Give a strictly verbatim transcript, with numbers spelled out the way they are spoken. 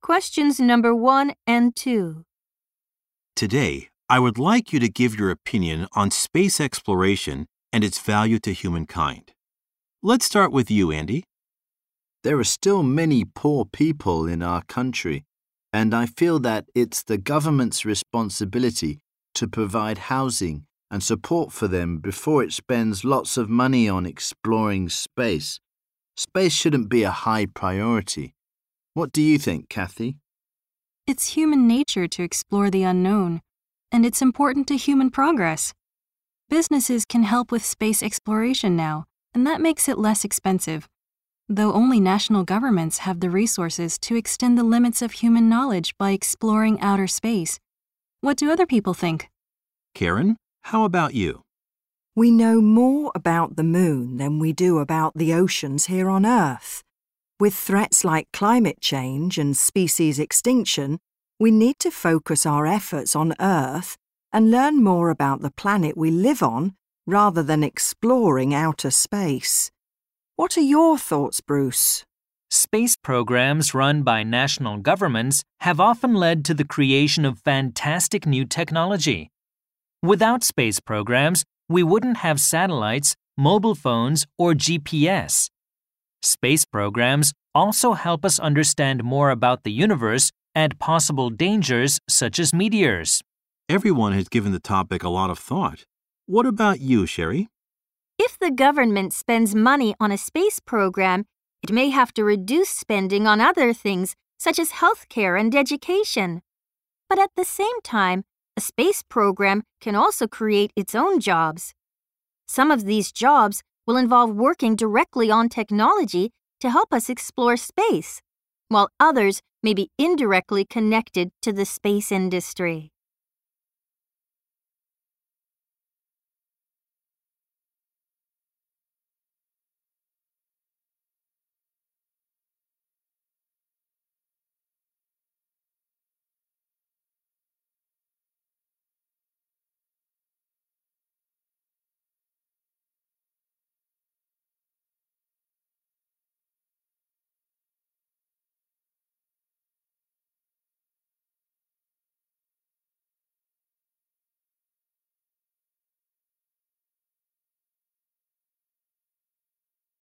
questions number one and two. Today, I would like you to give your opinion on space exploration and its value to humankind. Let's start with you, Andy. There are still many poor people in our country, and I feel that it's the government's responsibility to provide housing and support for them before it spends lots of money on exploring space. Space shouldn't be a high priority. What do you think, Kathy? It's human nature to explore the unknown, and it's important to human progress. Businesses can help with space exploration now, and that makes it less expensive, though only national governments have the resources to extend the limits of human knowledge by exploring outer space. What do other people think? Karen, how about you? We know more about the moon than we do about the oceans here on Earth. With threats like climate change and species extinction, we need to focus our efforts on Earth and learn more about the planet we live on rather than exploring outer space. What are your thoughts, Bruce? Space programs run by national governments have often led to the creation of fantastic new technology. Without space programs, we wouldn't have satellites, mobile phones, or G P S. Space programs also help us understand more about the universe and possible dangers such as meteors. Everyone has given the topic a lot of thought. What about you, Sherry? If the government spends money on a space program, it may have to reduce spending on other things such as healthcare and education. But at the same time, a space program can also create its own jobs. Some of these jobs will involve working directly on technology to help us explore space, while others may be indirectly connected to the space industry.